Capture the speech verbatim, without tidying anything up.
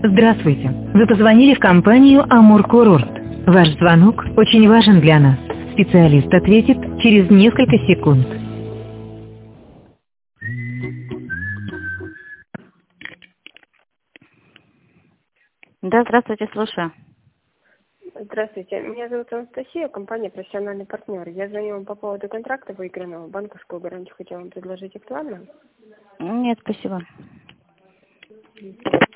Здравствуйте. Вы позвонили в компанию «Амур Курорт». Ваш звонок очень важен для нас. Специалист ответит через несколько секунд. Да, здравствуйте, слушаю. Здравствуйте, меня зовут Анастасия, компания «Профессиональный партнер». Я звоню вам по поводу контракта выигранного. Банковскую гарантию хотела вам предложить. Актуально? Нет, спасибо.